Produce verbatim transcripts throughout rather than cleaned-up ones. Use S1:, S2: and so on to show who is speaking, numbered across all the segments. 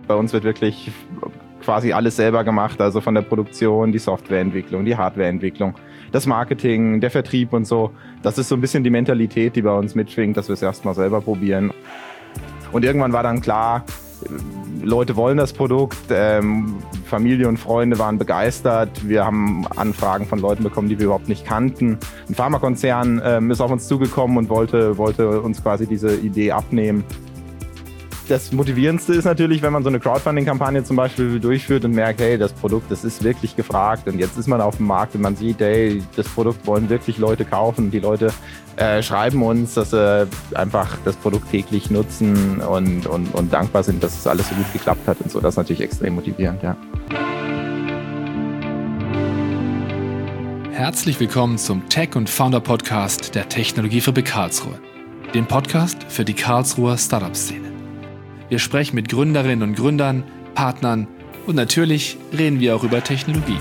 S1: bei uns wird wirklich quasi alles selber gemacht, also von der Produktion, die Softwareentwicklung, die Hardwareentwicklung, das Marketing, der Vertrieb und so. Das ist so ein bisschen die Mentalität, die bei uns mitschwingt, dass wir es erstmal selber probieren. Und irgendwann war dann klar, Leute wollen das Produkt, ähm, Familie und Freunde waren begeistert. Wir haben Anfragen von Leuten bekommen, die wir überhaupt nicht kannten. Ein Pharmakonzern ähm, ist auf uns zugekommen und wollte, wollte uns quasi diese Idee abnehmen. Das Motivierendste ist natürlich, wenn man so eine Crowdfunding-Kampagne zum Beispiel durchführt und merkt, hey, das Produkt, das ist wirklich gefragt und jetzt ist man auf dem Markt und man sieht, hey, das Produkt wollen wirklich Leute kaufen. Die Leute äh, schreiben uns, dass sie einfach das Produkt täglich nutzen und, und, und dankbar sind, dass es alles so gut geklappt hat und so. Das ist natürlich extrem motivierend, ja.
S2: Herzlich willkommen zum Tech- und Founder-Podcast der Technologiefabrik Karlsruhe, dem Podcast für die Karlsruher Startup-Szene. Wir sprechen mit Gründerinnen und Gründern, Partnern und natürlich reden wir auch über Technologie.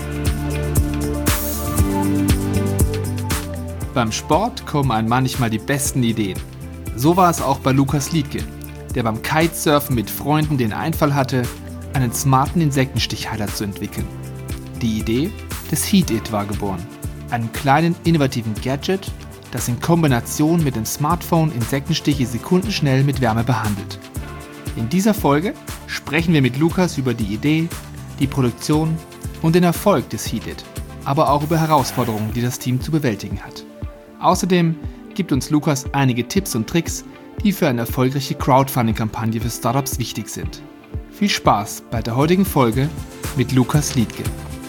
S2: Beim Sport kommen einem manchmal die besten Ideen. So war es auch bei Lukas Liedtke, der beim Kitesurfen mit Freunden den Einfall hatte, einen smarten Insektenstichheiler zu entwickeln. Die Idee des HeatIt war geboren, einem kleinen innovativen Gadget, das in Kombination mit dem Smartphone Insektenstiche sekundenschnell mit Wärme behandelt. In dieser Folge sprechen wir mit Lukas über die Idee, die Produktion und den Erfolg des HeatIt, aber auch über Herausforderungen, die das Team zu bewältigen hat. Außerdem gibt uns Lukas einige Tipps und Tricks, die für eine erfolgreiche Crowdfunding-Kampagne für Startups wichtig sind. Viel Spaß bei der heutigen Folge mit Lukas Liedtke.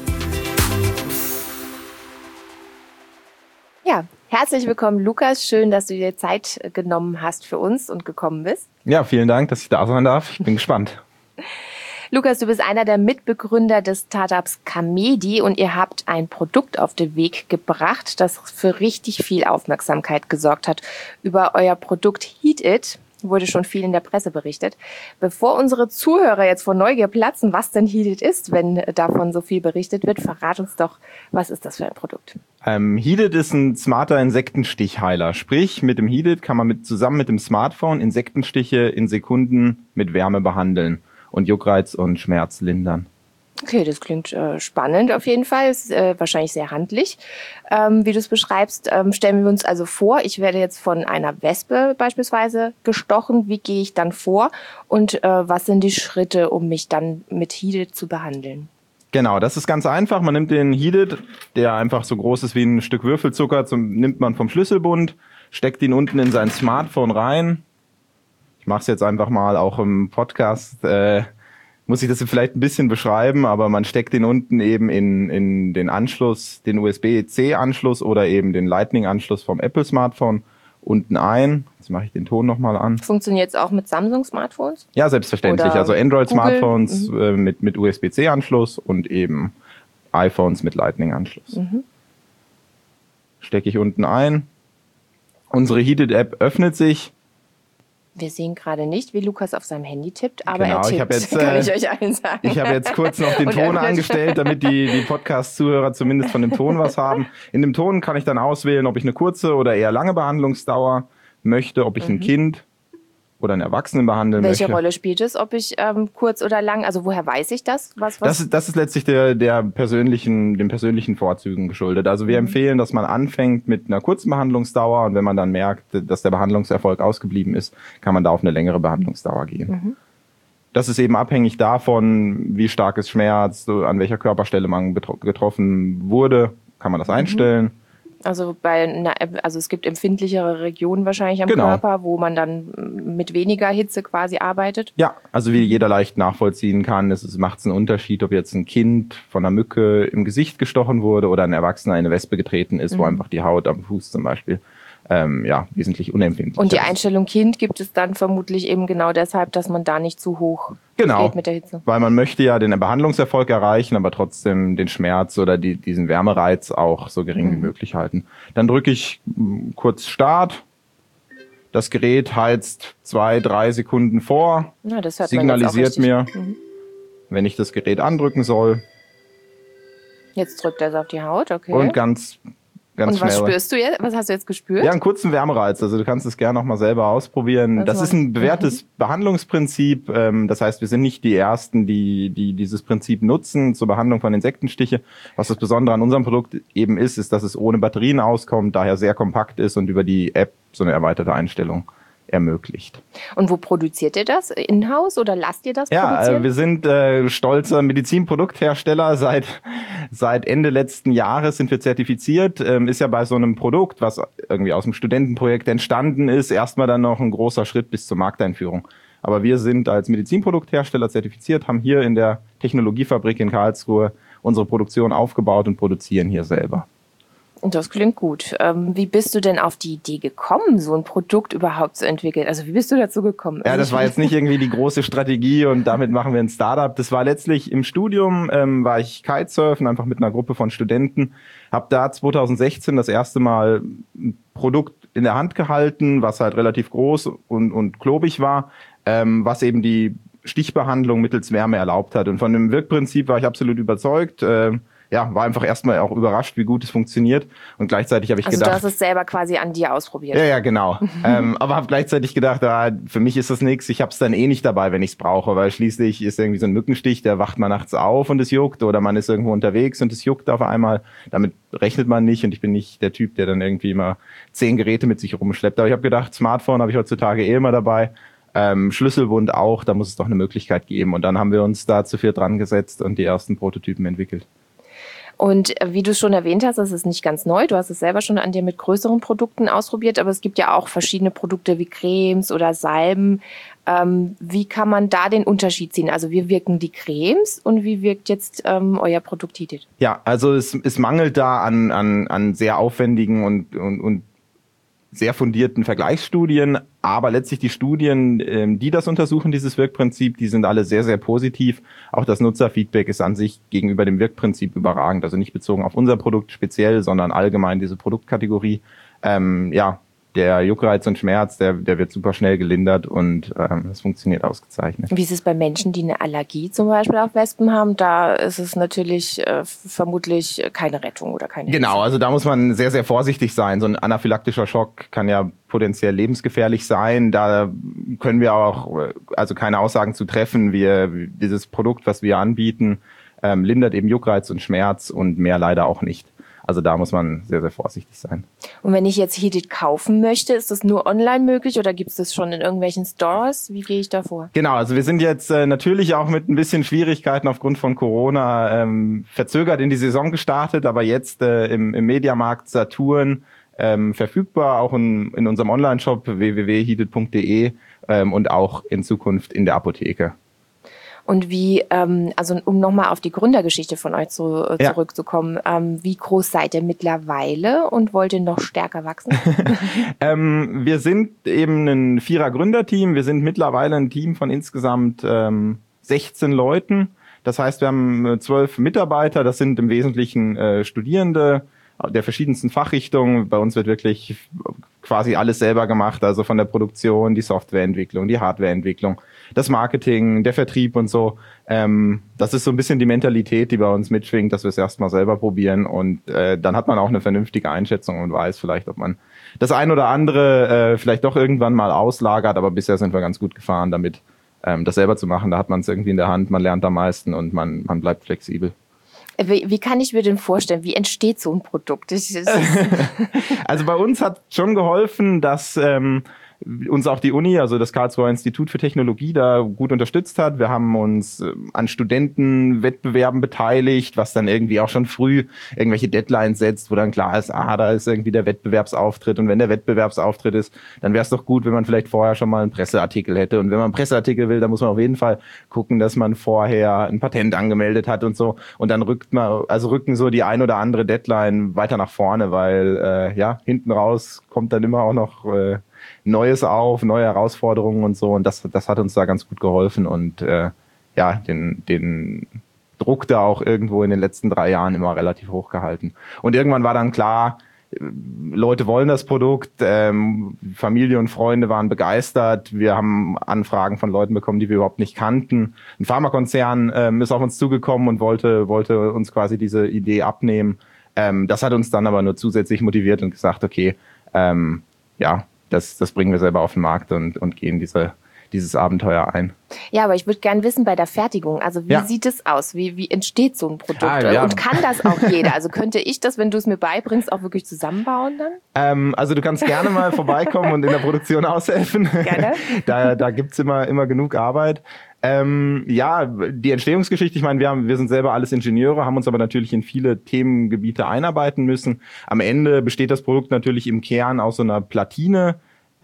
S3: Ja, herzlich willkommen, Lukas. Schön, dass du dir Zeit genommen hast für uns und gekommen bist.
S1: Ja, vielen Dank, dass ich da sein darf. Ich bin gespannt.
S3: Lukas, du bist einer der Mitbegründer des Startups Camedi und ihr habt ein Produkt auf den Weg gebracht, das für richtig viel Aufmerksamkeit gesorgt hat. Über euer Produkt HeatIt wurde schon viel in der Presse berichtet. Bevor unsere Zuhörer jetzt vor Neugier platzen, was denn HeatIt ist, wenn davon so viel berichtet wird, verrat uns doch, was ist das für ein Produkt?
S1: Ähm, HeatIt ist ein smarter Insektenstichheiler. Sprich, mit dem HeatIt kann man mit, zusammen mit dem Smartphone Insektenstiche in Sekunden mit Wärme behandeln und Juckreiz und Schmerz lindern.
S3: Okay, das klingt äh, spannend auf jeden Fall. Ist äh, wahrscheinlich sehr handlich. Ähm, wie du es beschreibst, ähm, stellen wir uns also vor, ich werde jetzt von einer Wespe beispielsweise gestochen. Wie gehe ich dann vor? Und äh, was sind die Schritte, um mich dann mit HeatIt zu behandeln?
S1: Genau, das ist ganz einfach. Man nimmt den HeatIt, der einfach so groß ist wie ein Stück Würfelzucker, zum, nimmt man vom Schlüsselbund, steckt ihn unten in sein Smartphone rein. Ich mache es jetzt einfach mal auch im Podcast. Äh, muss ich das vielleicht ein bisschen beschreiben, aber man steckt den unten eben in, in den Anschluss, den U S B C Anschluss oder eben den Lightning-Anschluss vom Apple-Smartphone unten ein. Jetzt mache ich den Ton nochmal an.
S3: Funktioniert es auch mit Samsung-Smartphones?
S1: Ja, selbstverständlich.
S3: Oder
S1: also Android-Smartphones
S3: mhm.
S1: äh, mit, mit U S B C Anschluss und eben iPhones mit Lightning-Anschluss. Mhm. Stecke ich unten ein. Unsere HeatIt-App öffnet sich.
S3: Wir sehen gerade nicht, wie Lukas auf seinem Handy tippt, aber
S1: genau,
S3: er tippt,
S1: ich hab jetzt,
S3: kann
S1: äh,
S3: ich euch allen sagen.
S1: Ich habe jetzt kurz noch den Ton angestellt, damit die, die Podcast-Zuhörer zumindest von dem Ton was haben. In dem Ton kann ich dann auswählen, ob ich eine kurze oder eher lange Behandlungsdauer möchte, ob ich mhm. ein Kind oder einen Erwachsenen behandeln
S3: Welche
S1: möchte.
S3: Rolle spielt es, ob ich ähm, kurz oder lang, also woher weiß ich das? Was, was?
S1: Das, ist, das ist letztlich der, der persönlichen, den persönlichen Vorzügen geschuldet. Also wir mhm. empfehlen, dass man anfängt mit einer kurzen Behandlungsdauer und wenn man dann merkt, dass der Behandlungserfolg ausgeblieben ist, kann man da auf eine längere Behandlungsdauer gehen. Mhm. Das ist eben abhängig davon, wie stark es schmerzt, an welcher Körperstelle man betro- getroffen wurde, kann man das einstellen. Mhm.
S3: Also bei einer, also es gibt empfindlichere Regionen wahrscheinlich am
S1: genau.
S3: Körper, wo man dann mit weniger Hitze quasi arbeitet.
S1: Ja, also wie jeder leicht nachvollziehen kann, es macht einen Unterschied, ob jetzt ein Kind von einer Mücke im Gesicht gestochen wurde oder ein Erwachsener in eine Wespe getreten ist, mhm. wo einfach die Haut am Fuß zum Beispiel ähm, ja wesentlich unempfindlich ist.
S3: Und die Einstellung Kind gibt es dann vermutlich eben genau deshalb, dass man da nicht zu hoch
S1: genau,
S3: geht mit der Hitze. Weil
S1: man möchte ja den Behandlungserfolg erreichen, aber trotzdem den Schmerz oder die, diesen Wärmereiz auch so gering mhm. wie möglich halten. Dann drücke ich m, kurz Start. Das Gerät heizt zwei, drei Sekunden vor,
S3: ja, das hört
S1: signalisiert
S3: man
S1: mir,
S3: mhm.
S1: wenn ich das Gerät andrücken soll.
S3: Jetzt drückt er es auf die Haut, okay.
S1: Und ganz ganz
S3: Und was
S1: schnell.
S3: spürst du jetzt? Was hast du jetzt gespürt?
S1: Ja, einen kurzen Wärmereiz. Also du kannst es gerne noch mal selber ausprobieren.
S3: Also,
S1: das ist ein bewährtes
S3: mhm.
S1: Behandlungsprinzip. Ähm, das heißt, wir sind nicht die Ersten, die, die dieses Prinzip nutzen zur Behandlung von Insektenstiche. Was das Besondere an unserem Produkt eben ist, ist, dass es ohne Batterien auskommt, daher sehr kompakt ist und über die App so eine erweiterte Einstellung ermöglicht.
S3: Und wo produziert ihr das? In-house oder lasst ihr das
S1: ja,
S3: produzieren?
S1: Ja, wir sind äh, stolzer Medizinprodukthersteller. Seit, seit Ende letzten Jahres sind wir zertifiziert. Ähm, ist ja bei so einem Produkt, was irgendwie aus dem Studentenprojekt entstanden ist, erstmal dann noch ein großer Schritt bis zur Markteinführung. Aber wir sind als Medizinprodukthersteller zertifiziert, haben hier in der Technologiefabrik in Karlsruhe unsere Produktion aufgebaut und produzieren hier selber.
S3: Das klingt gut. Ähm, wie bist du denn auf die Idee gekommen, so ein Produkt überhaupt zu entwickeln? Also wie bist du dazu gekommen?
S1: Ja, das war jetzt nicht irgendwie die große Strategie und damit machen wir ein Startup. Das war letztlich im Studium, ähm, war ich Kitesurfen, einfach mit einer Gruppe von Studenten. Hab da zwanzig sechzehn das erste Mal ein Produkt in der Hand gehalten, was halt relativ groß und, und klobig war, ähm, was eben die Stichbehandlung mittels Wärme erlaubt hat. Und von dem Wirkprinzip war ich absolut überzeugt. Äh, Ja, war einfach erstmal auch überrascht, wie gut es funktioniert. Und gleichzeitig habe ich
S3: also
S1: gedacht...
S3: Also du hast es selber quasi an dir ausprobiert.
S1: Ja, ja, genau. ähm, aber habe gleichzeitig gedacht, ah, für mich ist das nichts. Ich habe es dann eh nicht dabei, wenn ich es brauche. Weil schließlich ist irgendwie so ein Mückenstich, der wacht man nachts auf und es juckt. Oder man ist irgendwo unterwegs und es juckt auf einmal. Damit rechnet man nicht. Und ich bin nicht der Typ, der dann irgendwie immer zehn Geräte mit sich rumschleppt. Aber ich habe gedacht, Smartphone habe ich heutzutage eh immer dabei. Ähm, Schlüsselbund auch. Da muss es doch eine Möglichkeit geben. Und dann haben wir uns da zu viert dran gesetzt und die ersten Prototypen entwickelt.
S3: Und wie du schon erwähnt hast, das ist nicht ganz neu. Du hast es selber schon an dir mit größeren Produkten ausprobiert, aber es gibt ja auch verschiedene Produkte wie Cremes oder Salben. Ähm, wie kann man da den Unterschied ziehen? Also wie wirken die Cremes und wie wirkt jetzt ähm, euer Produkt Heated?
S1: Ja, also es, es mangelt da an, an, an sehr aufwendigen und, und, und sehr fundierten Vergleichsstudien, aber letztlich die Studien, die das untersuchen, dieses Wirkprinzip, die sind alle sehr, sehr positiv. Auch das Nutzerfeedback ist an sich gegenüber dem Wirkprinzip überragend. Also nicht bezogen auf unser Produkt speziell, sondern allgemein diese Produktkategorie. Ähm, ja, der Juckreiz und Schmerz, der, der wird super schnell gelindert und ähm, das funktioniert ausgezeichnet.
S3: Wie ist es bei Menschen, die eine Allergie zum Beispiel auf Wespen haben? Da ist es natürlich äh, vermutlich keine Rettung oder keine
S1: Genau,
S3: Hilfe.
S1: also da muss man sehr, sehr vorsichtig sein. So ein anaphylaktischer Schock kann ja potenziell lebensgefährlich sein. Da können wir auch also keine Aussagen zu treffen. Wir, dieses Produkt, was wir anbieten, ähm, lindert eben Juckreiz und Schmerz und mehr leider auch nicht. Also da muss man sehr, sehr vorsichtig sein.
S3: Und wenn ich jetzt Heated kaufen möchte, ist das nur online möglich oder gibt es das schon in irgendwelchen Stores? Wie gehe ich da vor?
S1: Genau, also wir sind jetzt äh, natürlich auch mit ein bisschen Schwierigkeiten aufgrund von Corona ähm, verzögert in die Saison gestartet, aber jetzt äh, im, im Mediamarkt Saturn ähm, verfügbar, auch in, in unserem Online-Shop w w w punkt heated punkt d e ähm, und auch in Zukunft in der Apotheke.
S3: Und wie, ähm, also um nochmal auf die Gründergeschichte von euch zu, äh,
S1: Ja.
S3: zurückzukommen, ähm, wie groß seid ihr mittlerweile und wollt ihr noch stärker wachsen?
S1: ähm, wir sind eben ein Vierer-Gründerteam. Wir sind mittlerweile ein Team von insgesamt ähm, sechzehn Leuten. Das heißt, wir haben zwölf Mitarbeiter. Das sind im Wesentlichen äh, Studierende der verschiedensten Fachrichtungen. Bei uns wird wirklich quasi alles selber gemacht, also von der Produktion, die Softwareentwicklung, die Hardwareentwicklung, das Marketing, der Vertrieb und so. Ähm, das ist so ein bisschen die Mentalität, die bei uns mitschwingt, dass wir es erstmal selber probieren und äh, dann hat man auch eine vernünftige Einschätzung und weiß vielleicht, ob man das ein oder andere äh, vielleicht doch irgendwann mal auslagert, aber bisher sind wir ganz gut gefahren damit, ähm, das selber zu machen. Da hat man es irgendwie in der Hand, man lernt am meisten und man, man bleibt flexibel.
S3: Wie, wie kann ich mir denn vorstellen, wie entsteht so ein Produkt? Ich, ich,
S1: Also bei uns hat schon geholfen, dass ähm, uns auch die Uni, also das Karlsruher Institut für Technologie, da gut unterstützt hat. Wir haben uns äh, an Studentenwettbewerben beteiligt, was dann irgendwie auch schon früh irgendwelche Deadlines setzt, wo dann klar ist, ah, da ist irgendwie der Wettbewerbsauftritt. Und wenn der Wettbewerbsauftritt ist, dann wäre es doch gut, wenn man vielleicht vorher schon mal einen Presseartikel hätte. Und wenn man einen Presseartikel will, dann muss man auf jeden Fall gucken, dass man vorher ein Patent angemeldet hat und so. Und dann rückt man, also rücken so die ein oder andere Deadline weiter nach vorne, weil äh, ja, hinten raus kommt dann immer auch noch äh, Neues auf, neue Herausforderungen und so. Und das, das hat uns da ganz gut geholfen und äh, ja, den, den Druck da auch irgendwo in den letzten drei Jahren immer relativ hoch gehalten. Und irgendwann war dann klar, Leute wollen das Produkt, ähm, Familie und Freunde waren begeistert. Wir haben Anfragen von Leuten bekommen, die wir überhaupt nicht kannten. Ein Pharmakonzern ähm, ist auf uns zugekommen und wollte, wollte uns quasi diese Idee abnehmen. Ähm, das hat uns dann aber nur zusätzlich motiviert und gesagt, okay, ähm, ja, das, das bringen wir selber auf den Markt und, und gehen diese dieses Abenteuer ein.
S3: Ja, aber ich würde gerne wissen bei der Fertigung, also wie ja. sieht es aus? Wie, wie entsteht so ein Produkt? Ah, ja. Und kann das auch jeder? Also könnte ich das, wenn du es mir beibringst, auch wirklich zusammenbauen dann?
S1: Ähm, also du kannst gerne mal vorbeikommen und in der Produktion aushelfen. Gerne. da da gibt's immer, immer genug Arbeit. Ähm, ja, die Entstehungsgeschichte, ich meine, wir haben, wir sind selber alles Ingenieure, haben uns aber natürlich in viele Themengebiete einarbeiten müssen. Am Ende besteht das Produkt natürlich im Kern aus so einer Platine.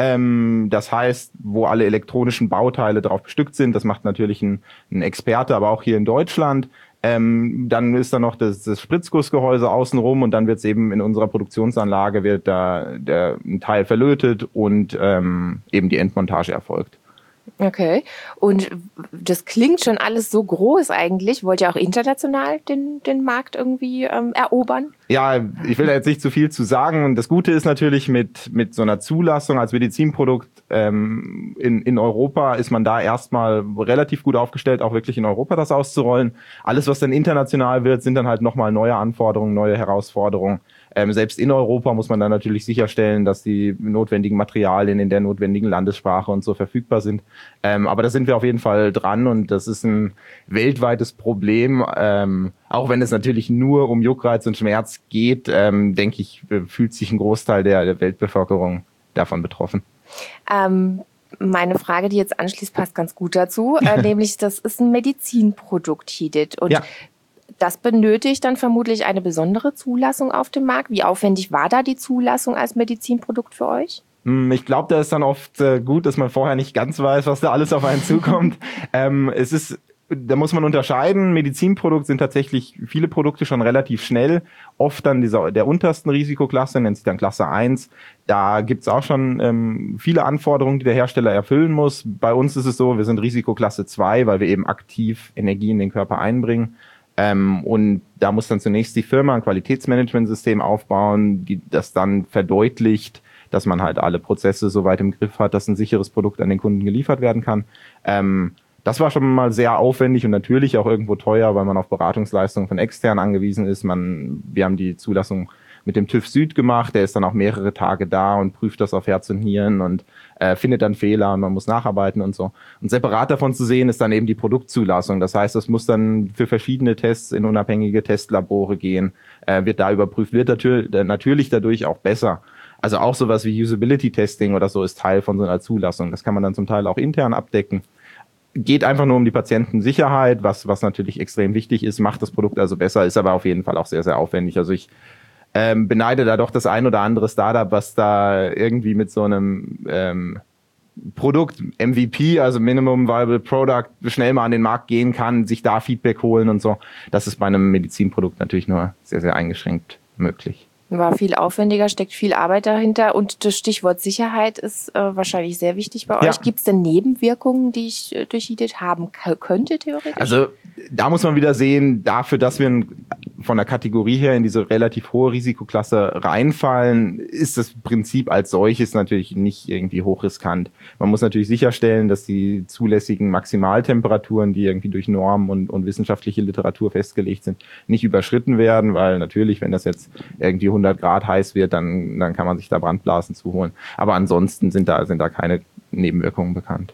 S1: Ähm, das heißt, wo alle elektronischen Bauteile drauf bestückt sind. Das macht natürlich ein, ein Experte, aber auch hier in Deutschland. Ähm, dann ist da noch das, das Spritzgussgehäuse außenrum und dann wird es eben in unserer Produktionsanlage wird da der ein Teil verlötet und ähm, eben die Endmontage erfolgt.
S3: Okay. Und das klingt schon alles so groß eigentlich. Wollt ihr auch international den, den Markt irgendwie ähm, erobern?
S1: Ja, ich will da jetzt nicht zu viel zu sagen. Und das Gute ist natürlich mit mit so einer Zulassung als Medizinprodukt ähm, in in Europa ist man da erstmal relativ gut aufgestellt, auch wirklich in Europa das auszurollen. Alles, was dann international wird, sind dann halt nochmal neue Anforderungen, neue Herausforderungen. Ähm, selbst in Europa muss man dann natürlich sicherstellen, dass die notwendigen Materialien in der notwendigen Landessprache und so verfügbar sind. Ähm, aber da sind wir auf jeden Fall dran und das ist ein weltweites Problem. Ähm, auch wenn es natürlich nur um Juckreiz und Schmerz geht, ähm, denke ich, fühlt sich ein Großteil der, der Weltbevölkerung davon betroffen.
S3: Ähm, meine Frage, die jetzt anschließt, passt ganz gut dazu. Äh, nämlich, das ist ein Medizinprodukt, Hidit. Und ja. Das benötigt dann vermutlich eine besondere Zulassung auf dem Markt. Wie aufwendig war da die Zulassung als Medizinprodukt für euch?
S1: Ich glaube, da ist dann oft äh, gut, dass man vorher nicht ganz weiß, was da alles auf einen zukommt. ähm, es ist, da muss man unterscheiden. Medizinprodukt sind tatsächlich viele Produkte schon relativ schnell. Oft dann dieser, der untersten Risikoklasse, nennt sich dann Klasse eins. Da gibt's auch schon ähm, viele Anforderungen, die der Hersteller erfüllen muss. Bei uns ist es so, wir sind Risikoklasse zwei, weil wir eben aktiv Energie in den Körper einbringen. Ähm, und da muss dann zunächst die Firma ein Qualitätsmanagementsystem aufbauen, die das dann verdeutlicht, dass man halt alle Prozesse so weit im Griff hat, dass ein sicheres Produkt an den Kunden geliefert werden kann. Ähm, das war schon mal sehr aufwendig und natürlich auch irgendwo teuer, weil man auf Beratungsleistungen von extern angewiesen ist. Man, wir haben die Zulassung mit dem TÜV Süd gemacht, der ist dann auch mehrere Tage da und prüft das auf Herz und Nieren und äh, findet dann Fehler und man muss nacharbeiten und so. Und separat davon zu sehen ist dann eben die Produktzulassung. Das heißt, das muss dann für verschiedene Tests in unabhängige Testlabore gehen, äh, wird da überprüft, wird natürlich, natürlich dadurch auch besser. Also auch sowas wie Usability-Testing oder so ist Teil von so einer Zulassung. Das kann man dann zum Teil auch intern abdecken. Geht einfach nur um die Patientensicherheit, was, was natürlich extrem wichtig ist, macht das Produkt also besser, ist aber auf jeden Fall auch sehr, sehr aufwendig. Also ich Ähm, beneide da doch das ein oder andere Startup, was da irgendwie mit so einem ähm, Produkt, M V P, also Minimum Viable Product, schnell mal an den Markt gehen kann, sich da Feedback holen und so. Das ist bei einem Medizinprodukt natürlich nur sehr, sehr eingeschränkt möglich.
S3: War viel aufwendiger, steckt viel Arbeit dahinter und das Stichwort Sicherheit ist äh, wahrscheinlich sehr wichtig bei euch. Ja. Gibt es denn Nebenwirkungen, die ich äh, durch Hidit haben k- könnte theoretisch?
S1: Also da muss man wieder sehen, dafür, dass wir von der Kategorie her in diese relativ hohe Risikoklasse reinfallen, ist das Prinzip als solches natürlich nicht irgendwie hochriskant. Man muss natürlich sicherstellen, dass die zulässigen Maximaltemperaturen, die irgendwie durch Normen und, und wissenschaftliche Literatur festgelegt sind, nicht überschritten werden, weil natürlich, wenn das jetzt irgendwie hundert Grad heiß wird, dann, dann kann man sich da Brandblasen zuholen. Aber ansonsten sind da, sind da keine Nebenwirkungen bekannt.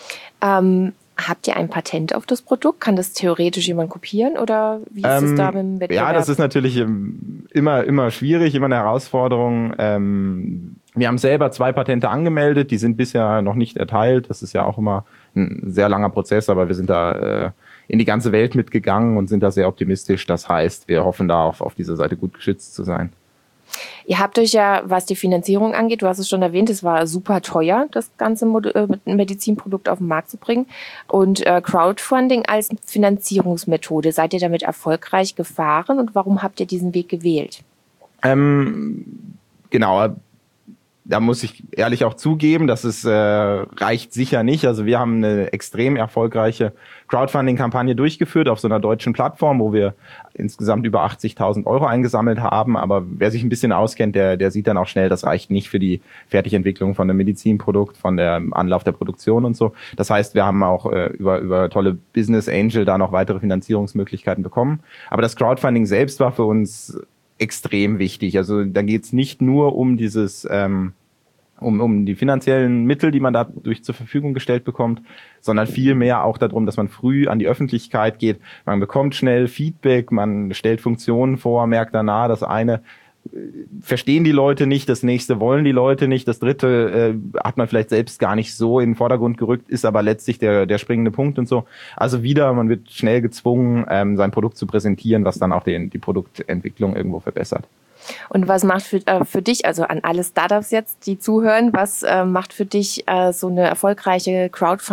S3: Ähm, habt ihr ein Patent auf das Produkt? Kann das theoretisch jemand kopieren oder wie ist es ähm, da mit dem Wettbewerb?
S1: Ja, das ist natürlich immer, immer schwierig, immer eine Herausforderung. Ähm, wir haben selber zwei Patente angemeldet, die sind bisher noch nicht erteilt. Das ist ja auch immer ein sehr langer Prozess, aber wir sind da äh, in die ganze Welt mitgegangen und sind da sehr optimistisch. Das heißt, wir hoffen da auf, auf dieser Seite gut geschützt zu sein.
S3: Ihr habt euch ja, was die Finanzierung angeht, du hast es schon erwähnt, es war super teuer, das ganze Medizinprodukt auf den Markt zu bringen. Und äh, Crowdfunding als Finanzierungsmethode, seid ihr damit erfolgreich gefahren und warum habt ihr diesen Weg gewählt?
S1: Ähm, genau, da muss ich ehrlich auch zugeben, dass es äh, reicht sicher nicht. Also wir haben eine extrem erfolgreiche Crowdfunding-Kampagne durchgeführt auf so einer deutschen Plattform, wo wir insgesamt über achtzigtausend Euro eingesammelt haben. Aber wer sich ein bisschen auskennt, der, der sieht dann auch schnell, das reicht nicht für die Fertigentwicklung von einem Medizinprodukt, von der Anlauf der Produktion und so. Das heißt, wir haben auch äh, über, über tolle Business Angel da noch weitere Finanzierungsmöglichkeiten bekommen. Aber das Crowdfunding selbst war für uns extrem wichtig. Also da geht es nicht nur um dieses, ähm, um, um die finanziellen Mittel, die man dadurch zur Verfügung gestellt bekommt, sondern vielmehr auch darum, dass man früh an die Öffentlichkeit geht. Man bekommt schnell Feedback, man stellt Funktionen vor, merkt danach, das eine verstehen die Leute nicht, das nächste wollen die Leute nicht, das dritte äh, hat man vielleicht selbst gar nicht so in den Vordergrund gerückt, ist aber letztlich der der springende Punkt und so. Also wieder, man wird schnell gezwungen, ähm, sein Produkt zu präsentieren, was dann auch den, die Produktentwicklung irgendwo verbessert.
S3: Und was macht für, äh, für dich, also an alle Startups jetzt, die zuhören, was äh, macht für dich äh, so eine erfolgreiche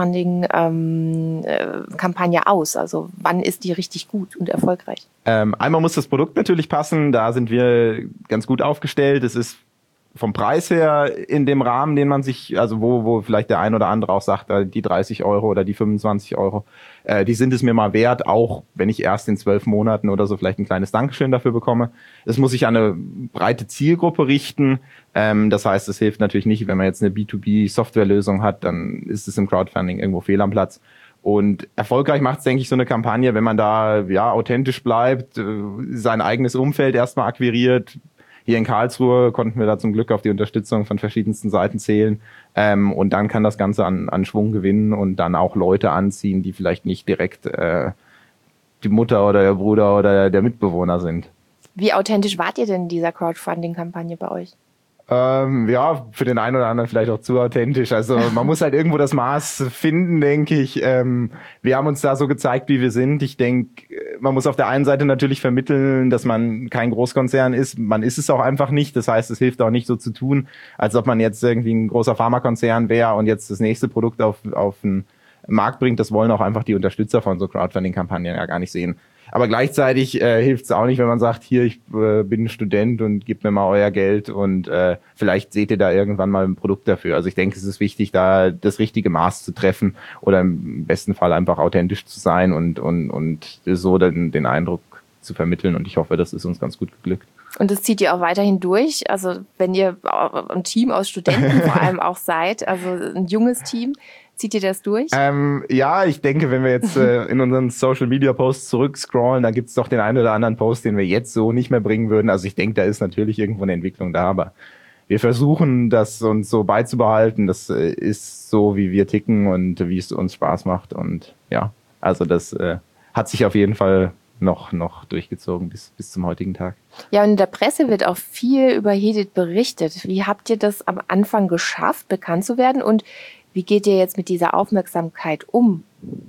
S3: Crowdfunding-Kampagne ähm, äh, aus? Also wann ist die richtig gut und erfolgreich?
S1: Ähm, einmal muss das Produkt natürlich passen, da sind wir ganz gut aufgestellt. Es ist vom Preis her in dem Rahmen, den man sich, also wo wo vielleicht der ein oder andere auch sagt, die dreißig Euro oder die fünfundzwanzig Euro, äh, die sind es mir mal wert, auch wenn ich erst in zwölf Monaten oder so vielleicht ein kleines Dankeschön dafür bekomme. Es muss sich an eine breite Zielgruppe richten. Ähm, das heißt, es hilft natürlich nicht, wenn man jetzt eine B zwei B-Softwarelösung hat, dann ist es im Crowdfunding irgendwo fehl am Platz. Und erfolgreich macht es, denke ich, so eine Kampagne, wenn man da ja authentisch bleibt, äh, sein eigenes Umfeld erstmal akquiriert. Hier in Karlsruhe konnten wir da zum Glück auf die Unterstützung von verschiedensten Seiten zählen. Ähm, und dann kann das Ganze an, an Schwung gewinnen und dann auch Leute anziehen, die vielleicht nicht direkt äh, die Mutter oder der Bruder oder der Mitbewohner sind.
S3: Wie authentisch wart ihr denn in dieser Crowdfunding-Kampagne bei euch?
S1: Ähm, ja, für den einen oder anderen vielleicht auch zu authentisch. Also man muss halt irgendwo das Maß finden, denke ich. Ähm, wir haben uns da so gezeigt, wie wir sind. Ich denke, man muss auf der einen Seite natürlich vermitteln, dass man kein Großkonzern ist. Man ist es auch einfach nicht. Das heißt, es hilft auch nicht so zu tun, als ob man jetzt irgendwie ein großer Pharmakonzern wäre und jetzt das nächste Produkt auf, auf den Markt bringt. Das wollen auch einfach die Unterstützer von so Crowdfunding-Kampagnen ja gar nicht sehen. Aber gleichzeitig äh, hilft es auch nicht, wenn man sagt, hier, ich äh, bin ein Student und gebt mir mal euer Geld und äh, vielleicht seht ihr da irgendwann mal ein Produkt dafür. Also ich denke, es ist wichtig, da das richtige Maß zu treffen oder im besten Fall einfach authentisch zu sein und und und so den, den Eindruck zu vermitteln. Und ich hoffe, das ist uns ganz gut geglückt.
S3: Und das zieht ihr auch weiterhin durch? Also wenn ihr ein Team aus Studenten vor allem auch seid, also ein junges Team, zieht ihr das durch?
S1: Ähm, ja, ich denke, wenn wir jetzt äh, in unseren Social-Media-Posts zurückscrollen, dann gibt es doch den einen oder anderen Post, den wir jetzt so nicht mehr bringen würden. Also ich denke, da ist natürlich irgendwo eine Entwicklung da, aber wir versuchen, das uns so beizubehalten. Das äh, ist so, wie wir ticken und wie es uns Spaß macht. Und ja, also das äh, hat sich auf jeden Fall noch noch durchgezogen bis bis zum heutigen Tag.
S3: Ja, und in der Presse wird auch viel über Hedit berichtet. Wie habt ihr das am Anfang geschafft, bekannt zu werden und wie geht ihr jetzt mit dieser Aufmerksamkeit um?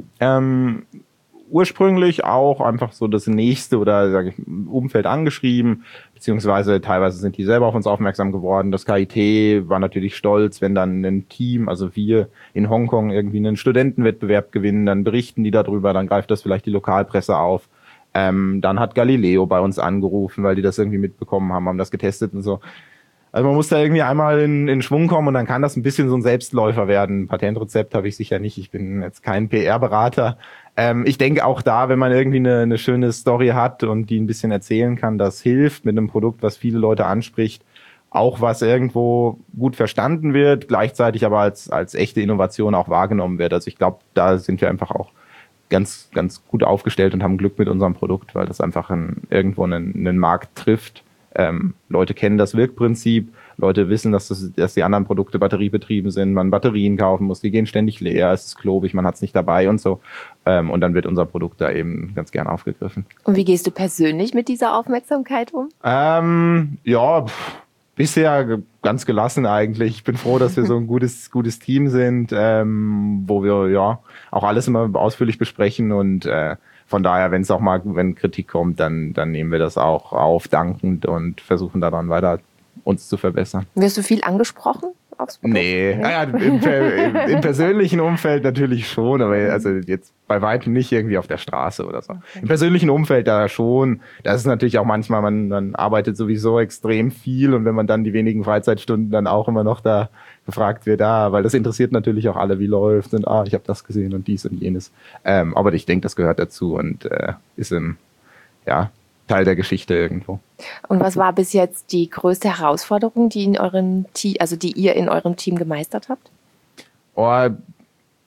S1: Ähm, ursprünglich auch einfach so das nächste oder sage ich Umfeld angeschrieben, beziehungsweise teilweise sind die selber auf uns aufmerksam geworden. Das K I T war natürlich stolz, wenn dann ein Team, also wir in Hongkong irgendwie einen Studentenwettbewerb gewinnen, dann berichten die darüber, dann greift das vielleicht die Lokalpresse auf. Ähm, dann hat Galileo bei uns angerufen, weil die das irgendwie mitbekommen haben, haben das getestet und so. Also man muss da irgendwie einmal in, in Schwung kommen und dann kann das ein bisschen so ein Selbstläufer werden. Ein Patentrezept habe ich sicher nicht. Ich bin jetzt kein P R-Berater. Ähm, ich denke auch da, wenn man irgendwie eine, eine schöne Story hat und die ein bisschen erzählen kann, das hilft mit einem Produkt, was viele Leute anspricht. Auch was irgendwo gut verstanden wird, gleichzeitig aber als, als echte Innovation auch wahrgenommen wird. Also ich glaube, da sind wir einfach auch ganz, ganz gut aufgestellt und haben Glück mit unserem Produkt, weil das einfach ein, irgendwo einen, einen Markt trifft. Ähm, Leute kennen das Wirkprinzip, Leute wissen, dass, das, dass die anderen Produkte batteriebetrieben sind, man Batterien kaufen muss, die gehen ständig leer, es ist klobig, man hat es nicht dabei und so. Ähm, und dann wird unser Produkt da eben ganz gern aufgegriffen.
S3: Und wie gehst du persönlich mit dieser Aufmerksamkeit um?
S1: Ähm, ja, pff, bisher ganz gelassen eigentlich. Ich bin froh, dass wir so ein gutes, gutes Team sind, ähm, wo wir ja auch alles immer ausführlich besprechen und äh, von daher, wenn es auch mal, wenn Kritik kommt, dann, dann nehmen wir das auch auf, dankend und versuchen daran weiter uns zu verbessern.
S3: Wirst du viel angesprochen aufs Produkt?
S1: Nee, naja, im, im, im persönlichen Umfeld natürlich schon, aber also jetzt bei weitem nicht irgendwie auf der Straße oder so. Okay. Im persönlichen Umfeld da schon. Das ist natürlich auch manchmal, man, man arbeitet sowieso extrem viel und wenn man dann die wenigen Freizeitstunden dann auch immer noch da gefragt wird, ah, weil das interessiert natürlich auch alle, wie läuft und ah, ich habe das gesehen und dies und jenes. Ähm, aber ich denke, das gehört dazu und äh, ist im, ja, Teil der Geschichte irgendwo.
S3: Und was war bis jetzt die größte Herausforderung, die in eurem Team, also die ihr in eurem Team gemeistert habt?
S1: Oh,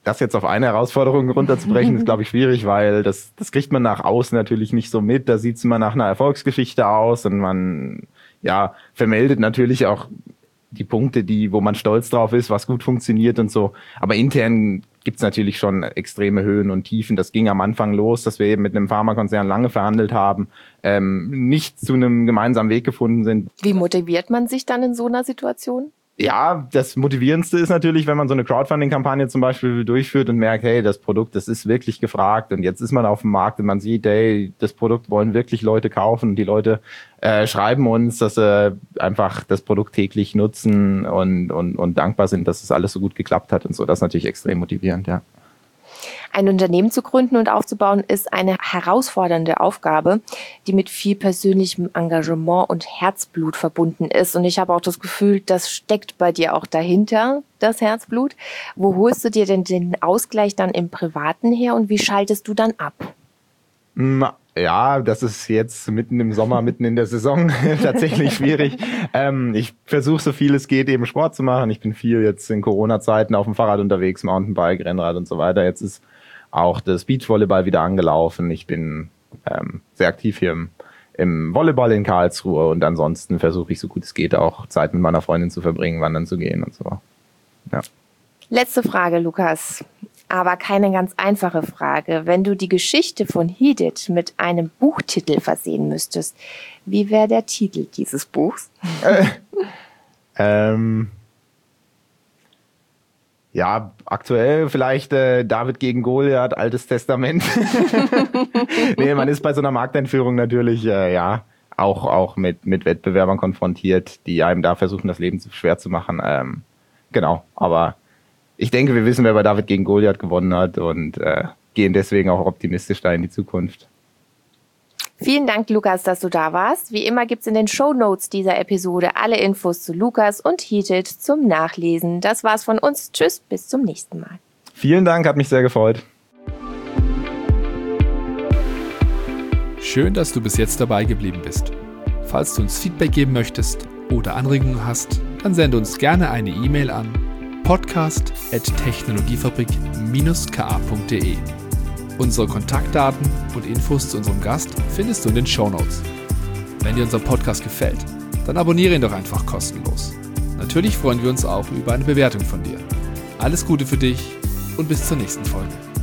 S1: das jetzt auf eine Herausforderung runterzubrechen, ist, glaube ich, schwierig, weil das, das kriegt man nach außen natürlich nicht so mit. Da sieht es immer nach einer Erfolgsgeschichte aus und man ja vermeldet natürlich auch die Punkte, die, wo man stolz drauf ist, was gut funktioniert und so. Aber intern gibt's natürlich schon extreme Höhen und Tiefen. Das ging am Anfang los, dass wir eben mit einem Pharmakonzern lange verhandelt haben, ähm, nicht zu einem gemeinsamen Weg gefunden sind.
S3: Wie motiviert man sich dann in so einer Situation?
S1: Ja, das Motivierendste ist natürlich, wenn man so eine Crowdfunding-Kampagne zum Beispiel durchführt und merkt, hey, das Produkt, das ist wirklich gefragt und jetzt ist man auf dem Markt und man sieht, hey, das Produkt wollen wirklich Leute kaufen. Die Leute äh, schreiben uns, dass sie einfach das Produkt täglich nutzen und, und, und dankbar sind, dass es alles so gut geklappt hat und so. Das ist natürlich extrem motivierend, ja.
S3: Ein Unternehmen zu gründen und aufzubauen ist eine herausfordernde Aufgabe, die mit viel persönlichem Engagement und Herzblut verbunden ist. Und ich habe auch das Gefühl, das steckt bei dir auch dahinter, das Herzblut. Wo holst du dir denn den Ausgleich dann im Privaten her und wie schaltest du dann ab?
S1: Ja, das ist jetzt mitten im Sommer, mitten in der Saison tatsächlich schwierig. Ähm, ich versuche so viel es geht, eben Sport zu machen. Ich bin viel jetzt in Corona-Zeiten auf dem Fahrrad unterwegs, Mountainbike, Rennrad und so weiter. Jetzt ist auch das Beachvolleyball wieder angelaufen. Ich bin ähm, sehr aktiv hier im, im Volleyball in Karlsruhe und ansonsten versuche ich so gut es geht auch Zeit mit meiner Freundin zu verbringen, wandern zu gehen und so. Ja.
S3: Letzte Frage, Lukas. Aber keine ganz einfache Frage. Wenn du die Geschichte von Heated mit einem Buchtitel versehen müsstest, wie wäre der Titel dieses Buchs?
S1: Äh, ähm, ja, aktuell vielleicht äh, David gegen Goliath, Altes Testament. Nee, man ist bei so einer Markteinführung natürlich äh, ja auch auch mit mit Wettbewerbern konfrontiert, die einem da versuchen, das Leben schwer zu machen. Ähm, genau, aber ich denke, wir wissen, wer bei David gegen Goliath gewonnen hat und äh, gehen deswegen auch optimistisch da in die Zukunft.
S3: Vielen Dank, Lukas, dass du da warst. Wie immer gibt's in den Shownotes dieser Episode alle Infos zu Lukas und Heated zum Nachlesen. Das war's von uns. Tschüss, bis zum nächsten Mal.
S1: Vielen Dank, hat mich sehr gefreut.
S2: Schön, dass du bis jetzt dabei geblieben bist. Falls du uns Feedback geben möchtest oder Anregungen hast, dann sende uns gerne eine E-Mail an podcast at technologiefabrik dash k a punkt d e. Unsere Kontaktdaten und Infos zu unserem Gast findest du in den Shownotes. Wenn dir unser Podcast gefällt, dann abonniere ihn doch einfach kostenlos. Natürlich freuen wir uns auch über eine Bewertung von dir. Alles Gute für dich und bis zur nächsten Folge.